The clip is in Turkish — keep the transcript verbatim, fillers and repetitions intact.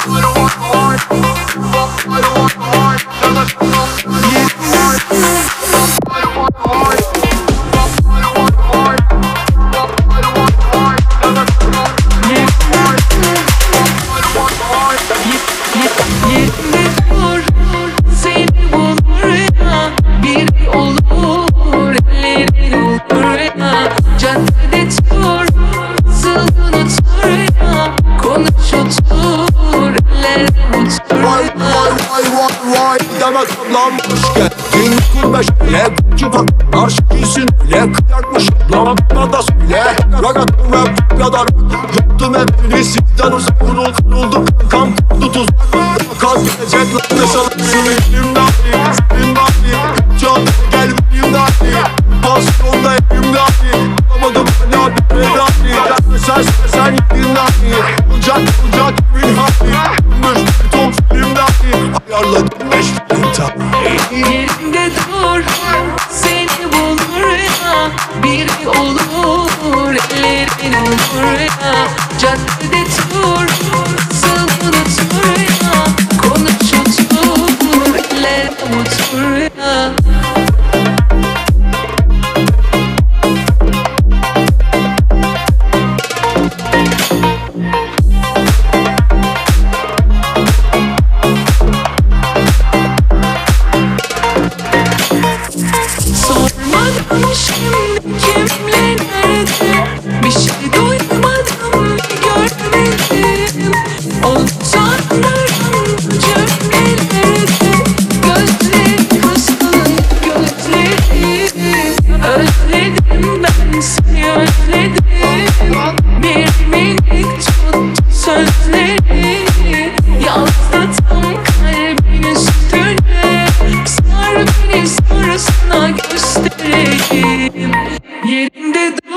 Demek lan boş gel bin kurbeş bile Cupak arş giysin bile Kıyakmış lan da söyle Ragatım ve kadar Yaptım hep risikten uzak Kurul kuruldum kankam kurdu tuz Kaz gelecek lan ne salaksın Elimden elimden Can gel benimden Pasyonda elimden Alamadım ben abi bedani Sen sen elimden Olacak olacak emin hadi Müşteri tom elimden Ayarladım beş yerinde dur, seni bulur ya. Biri olur, ellerin olur ya. Caddede tur, salını tur ya. Konuş otur, eller avutur ya. Sormadım şimdi kimle nerede. Bir şey duymadım görmedim. Uzakların cümlelerde. Gözleri kısılın gözleri. Özledim ben seni özledim. Bir minik tut sözleri. Yansıttım kalbin üstüne. Sar beni sarısına göstereyim. Yerinde dur.